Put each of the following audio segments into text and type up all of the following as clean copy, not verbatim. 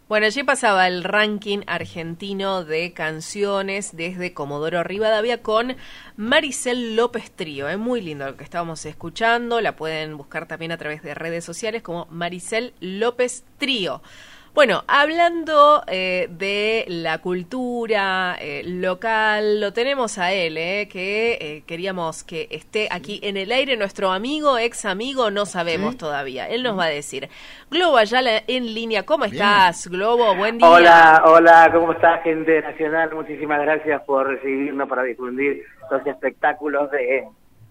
Bueno, allí pasaba el ranking argentino de canciones desde Comodoro Rivadavia con Maricel López Trío. Es muy lindo lo que estábamos escuchando. La pueden buscar también a través de redes sociales como Maricel López Trío. Bueno, hablando de la cultura local, lo tenemos a él, que queríamos que esté aquí en el aire, nuestro amigo, ex amigo, no sabemos todavía, él nos va a decir. Globo Ayala en línea, ¿cómo estás, Globo? Buen día. Hola, ¿cómo estás, gente nacional? Muchísimas gracias por recibirnos para difundir los espectáculos de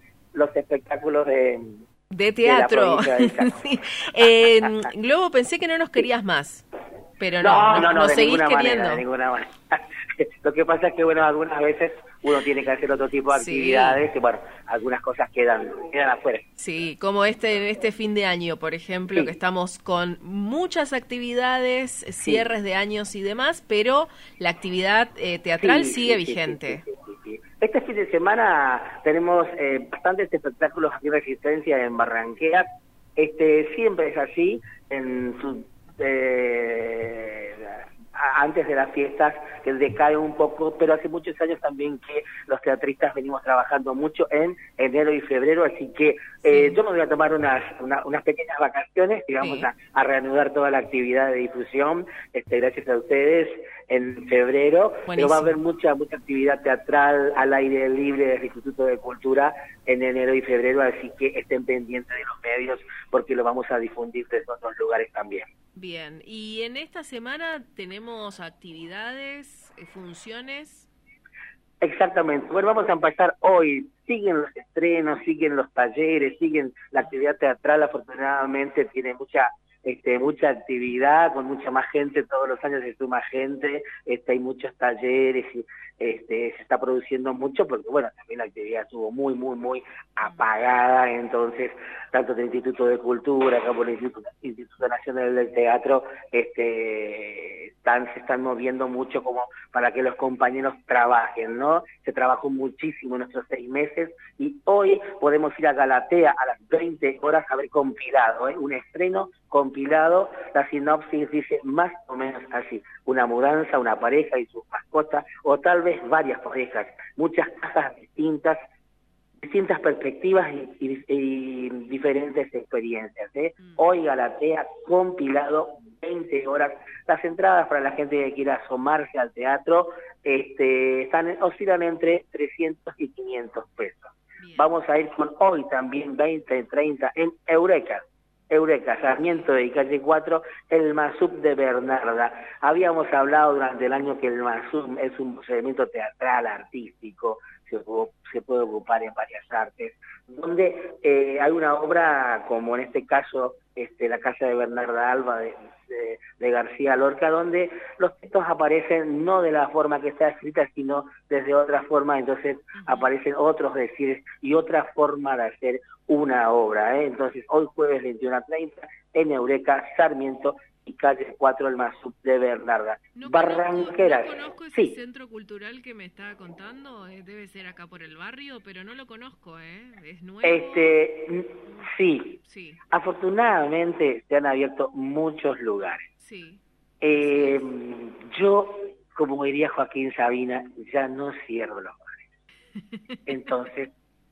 teatro. De Sí. Globo, pensé que no nos querías más, pero no de seguís ninguna queriendo. manera, de ninguna manera. Lo que pasa es que, bueno, algunas veces uno tiene que hacer otro tipo de actividades y, bueno, algunas cosas quedan afuera. Sí, como este fin de año, por ejemplo, que estamos con muchas actividades, cierres de años y demás, pero la actividad teatral sigue vigente. Sí. Este fin de semana tenemos bastantes espectáculos aquí en Resistencia, en Barranqueras. Siempre es así, antes de las fiestas, que decae un poco, pero hace muchos años también que los teatristas venimos trabajando mucho en enero y febrero, así que yo me voy a tomar unas pequeñas vacaciones y vamos a reanudar toda la actividad de difusión, gracias a ustedes, en febrero. Buenísimo. Pero va a haber mucha actividad teatral al aire libre del Instituto de Cultura en enero y febrero, así que estén pendientes de los medios porque lo vamos a difundir desde otros lugares también. Bien, y en esta semana tenemos actividades, funciones. Exactamente. Bueno, vamos a empezar hoy. Siguen los estrenos, siguen los talleres, siguen la actividad teatral. Afortunadamente tiene mucha actividad, con mucha más gente, todos los años se suma gente, hay muchos talleres y se está produciendo mucho porque, bueno, también la actividad estuvo muy apagada, entonces, tanto del Instituto de Cultura como el Instituto Nacional del Teatro, se están moviendo mucho como para que los compañeros trabajen, ¿no? Se trabajó muchísimo en estos 6 meses y hoy podemos ir a Galatea a las 20 horas a ver compilado, un estreno compilado. La sinopsis dice más o menos así: una mudanza, una pareja y sus mascotas, o tal vez varias parejas, muchas casas distintas perspectivas y diferentes experiencias. Hoy Galatea compilado, 20 horas. Las entradas para la gente que quiera asomarse al teatro oscilan entre 300 y 500 pesos. Bien. Vamos a ir con hoy también 20, 30 en Eureka, Sarmiento de Calle 4, el MASUP de Bernarda. Habíamos hablado durante el año que el MASUP es un procedimiento teatral, artístico, se puede ocupar en varias artes, donde hay una obra, como en este caso la casa de Bernarda Alba de García Lorca, donde los textos aparecen no de la forma que está escrita, sino desde otra forma, entonces aparecen otros decires y otra forma de hacer una obra. Entonces, hoy jueves 21:30 en Eureka, Sarmiento y Calle 4, el MASUP de Bernarda. Barranqueras. No conozco ese centro cultural que me estaba contando, debe ser acá por el barrio, pero no lo conozco, ¿es nuevo? Sí. Afortunadamente se han abierto muchos lugares. Sí. Yo, como diría Joaquín Sabina, ya no cierro los bares. Entonces...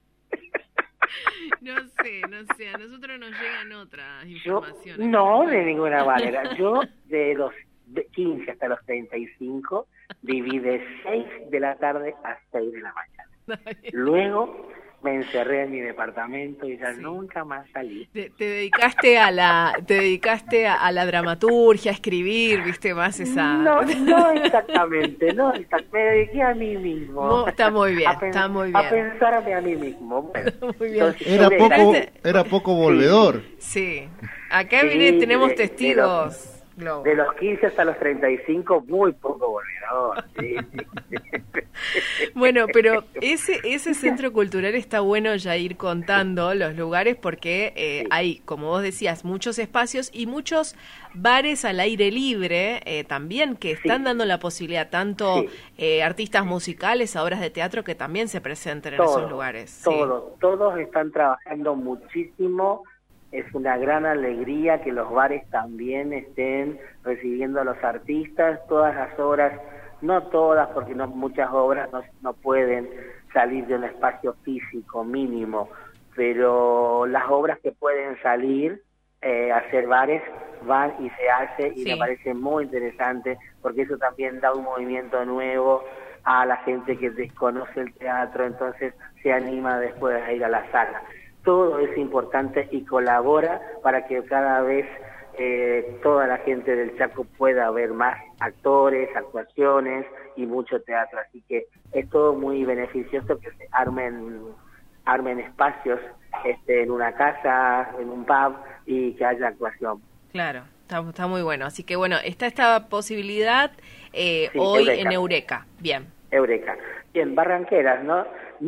No sé, a nosotros nos llegan otras informaciones. No, de ninguna manera. Yo, de los 15 hasta los 35, viví de 6 de la tarde a 6 de la mañana. Luego me encerré en mi departamento y ya nunca más salí. Te dedicaste a la dramaturgia, a escribir, viste, más esa... No exactamente, me dediqué a mí mismo. No, está muy bien. A pensarme a mí mismo. Bueno, muy bien. Entonces, era poco volvedor. Sí, acá tenemos testigos. De los 15 hasta los 35, muy poco volvedor. Sí. Bueno, pero ese centro cultural está bueno ya ir contando los lugares porque hay, como vos decías, muchos espacios y muchos bares al aire libre también que están dando la posibilidad, tanto artistas musicales, obras de teatro que también se presenten en esos lugares. Todos están trabajando muchísimo es una gran alegría que los bares también estén recibiendo a los artistas. Todas las obras, no todas, porque muchas obras no pueden salir de un espacio físico mínimo, pero las obras que pueden salir a hacer bares van y se hace, y me parece muy interesante, porque eso también da un movimiento nuevo a la gente que desconoce el teatro, entonces se anima después a ir a la sala. Todo es importante y colabora para que cada vez toda la gente del Chaco pueda ver más actores, actuaciones y mucho teatro, así que es todo muy beneficioso que se armen espacios en una casa, en un pub, y que haya actuación. Claro, está muy bueno. Así que bueno, está esta posibilidad Sí, hoy Eureka. en Eureka. Bien. Eureka. Bien, Barranqueras, ¿no?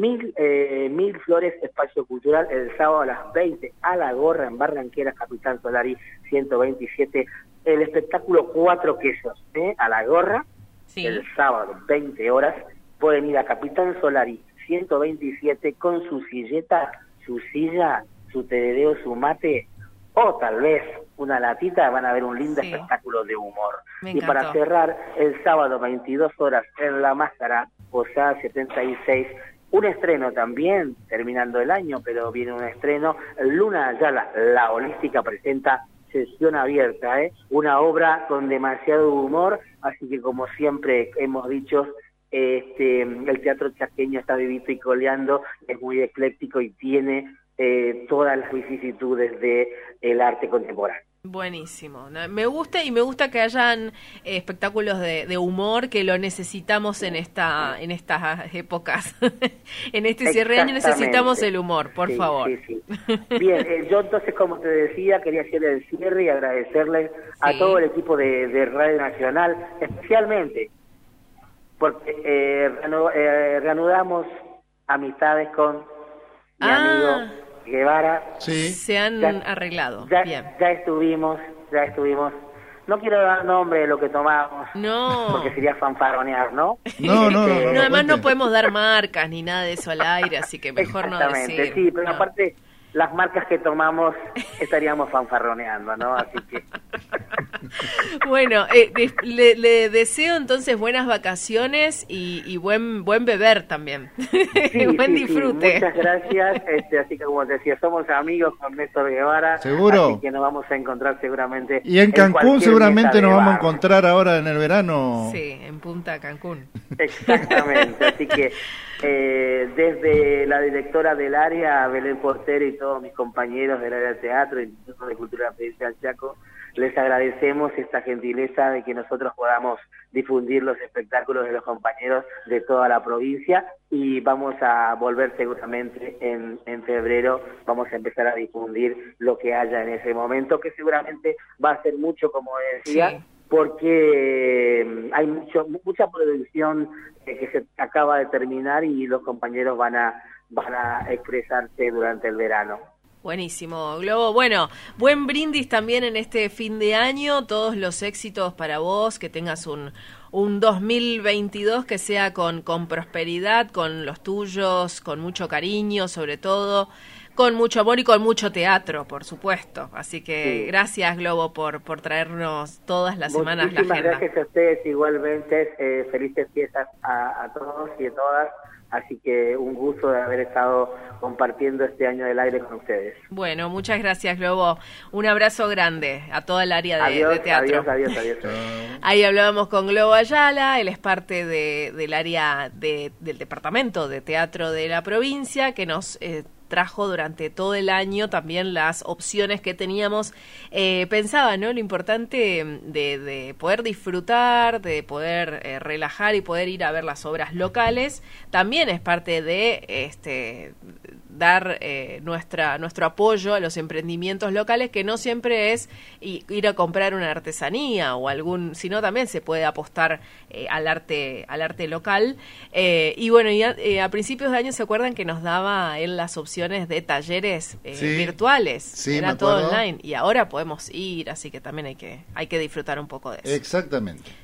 Mil Flores Espacio Cultural, el sábado a las 20, a la gorra en Barranqueras, Capitán Solari 127. El espectáculo Cuatro Quesos, a la gorra, Sí. el sábado, 20 horas. Pueden ir a Capitán Solari 127 con su silleta, su silla, su terereo, su mate, o tal vez una latita. Van a ver un lindo espectáculo de humor. Me Y para encantó. cerrar, el sábado 22 horas en La Máscara, Posada 76, un estreno también, terminando el año, pero viene un estreno. Luna Ayala, la holística, presenta Sesión Abierta, una obra con demasiado humor, así que como siempre hemos dicho, el teatro chaqueño está vivito y coleando, es muy ecléctico y tiene todas las vicisitudes del arte contemporáneo. Buenísimo. Me gusta, y me gusta que hayan espectáculos de humor, que lo necesitamos en estas épocas. En este cierre de año necesitamos el humor, por favor. Sí. Bien, yo entonces, como te decía, quería hacer el cierre y agradecerles a todo el equipo de Radio Nacional, especialmente porque reanudamos amistades con mi amigo Guevara. Sí. Se han arreglado. Bien. Ya estuvimos. No quiero dar nombre de lo que tomamos, No. porque sería fanfarronear, ¿no? No, Además no cuente. podemos dar marcas ni nada de eso al aire, así que mejor no Exactamente, decir. sí, pero No. aparte las marcas que tomamos estaríamos fanfarroneando, ¿no? Así que Bueno, le deseo entonces buenas vacaciones y buen beber también. Buen disfrute. Muchas gracias. Así que, como te decía, somos amigos con Néstor Guevara. ¿Seguro? Así que nos vamos a encontrar seguramente. Y en Cancún cualquier seguramente mesa de nos vamos a bar. encontrar ahora en el verano. Sí, en Punta Cancún. Exactamente. Así que desde la directora del área, Belén Portero, y todos mis compañeros del área de teatro y Instituto de Cultura Provincial Chaco, les agradecemos esta gentileza de que nosotros podamos difundir los espectáculos de los compañeros de toda la provincia, y vamos a volver seguramente en febrero. Vamos a empezar a difundir lo que haya en ese momento, que seguramente va a ser mucho, como decía, Sí. porque hay mucha producción que se acaba de terminar, y los compañeros van a expresarse durante el verano. Buenísimo, Globo. Bueno, buen brindis también en este fin de año, todos los éxitos para vos, que tengas un 2022 que sea con prosperidad, con los tuyos, con mucho cariño, sobre todo, con mucho amor y con mucho teatro, por supuesto. Así que gracias, Globo, por traernos todas las semanas la Muchísimas agenda. gracias a ustedes, igualmente. Felices fiestas a todos y a todas. Así que un gusto de haber estado compartiendo este año del aire con ustedes. Bueno, muchas gracias, Globo. Un abrazo grande a toda el área de Adiós, teatro. adiós. Ahí hablábamos con Globo Ayala, él es parte del área del departamento de teatro de la provincia, que nos trajo durante todo el año también las opciones que teníamos. Pensaba, ¿no? Lo importante de poder disfrutar, de poder relajar y poder ir a ver las obras locales, también es parte de dar nuestro apoyo a los emprendimientos locales, que no siempre es ir a comprar una artesanía o sino también se puede apostar al arte local. Y bueno, a principios de año, ¿se acuerdan que nos daba él las opciones de talleres virtuales? Sí, Era me todo acuerdo. online, y ahora podemos ir, así que también hay que disfrutar un poco de eso. Exactamente.